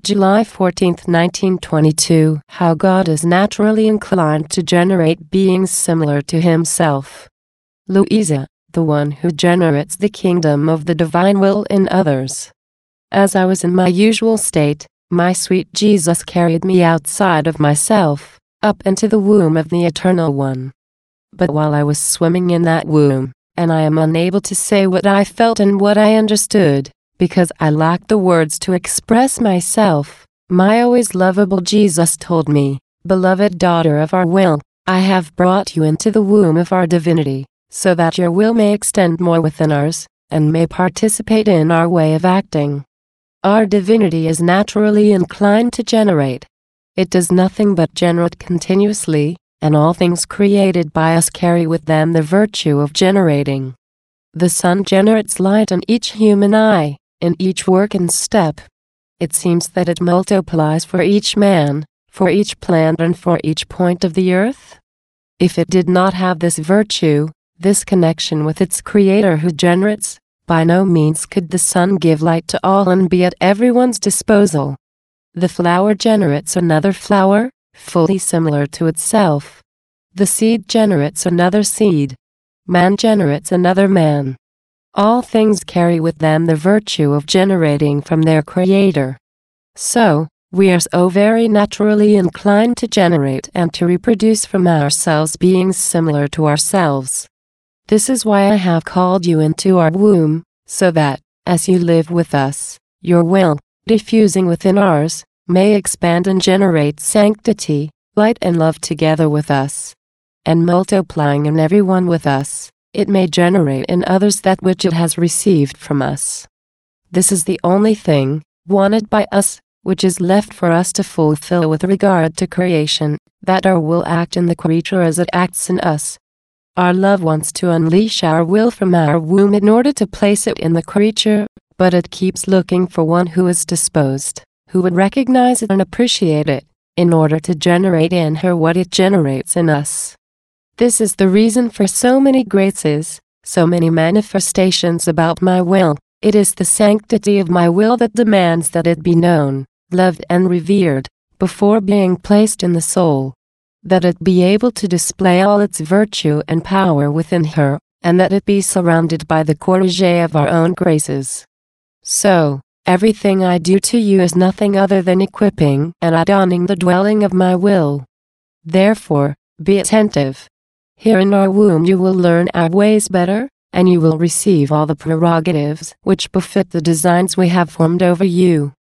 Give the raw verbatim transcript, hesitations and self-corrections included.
July fourteenth, nineteen twenty-two. How God is naturally inclined to generate beings similar to himself. Louisa, the one who generates the kingdom of the divine will in others. As I was in my usual state, my sweet Jesus carried me outside of myself, up into the womb of the Eternal One. But while I was swimming in that womb, and I am unable to say what I felt and what I understood, because I lacked the words to express myself, my always lovable Jesus told me, "Beloved daughter of our will, I have brought you into the womb of our divinity, so that your will may extend more within ours, and may participate in our way of acting." Our divinity is naturally inclined to generate. It does nothing but generate continuously, and all things created by us carry with them the virtue of generating. The sun generates light in each human eye, in each work and step. It seems that it multiplies for each man, for each plant and for each point of the earth. If it did not have this virtue, this connection with its creator who generates, by no means could the sun give light to all and be at everyone's disposal. The flower generates another flower, fully similar to itself. The seed generates another seed. Man generates another man. All things carry with them the virtue of generating from their creator. So, we are so very naturally inclined to generate and to reproduce from ourselves beings similar to ourselves. This is why I have called you into our womb, so that, as you live with us, your will, diffusing within ours, may expand and generate sanctity, light and love together with us. And multiplying in everyone with us, it may generate in others that which it has received from us. This is the only thing, wanted by us, which is left for us to fulfill with regard to creation, that our will act in the creature as it acts in us. Our love wants to unleash our will from our womb in order to place it in the creature, but it keeps looking for one who is disposed, who would recognize it and appreciate it, in order to generate in her what it generates in us. This is the reason for so many graces, so many manifestations about my will. It is the sanctity of my will that demands that it be known, loved and revered, before being placed in the soul. That it be able to display all its virtue and power within her, and that it be surrounded by the cortege of our own graces. So, everything I do to you is nothing other than equipping and adorning the dwelling of my will. Therefore, be attentive. Here in our womb you will learn our ways better, and you will receive all the prerogatives which befit the designs we have formed over you.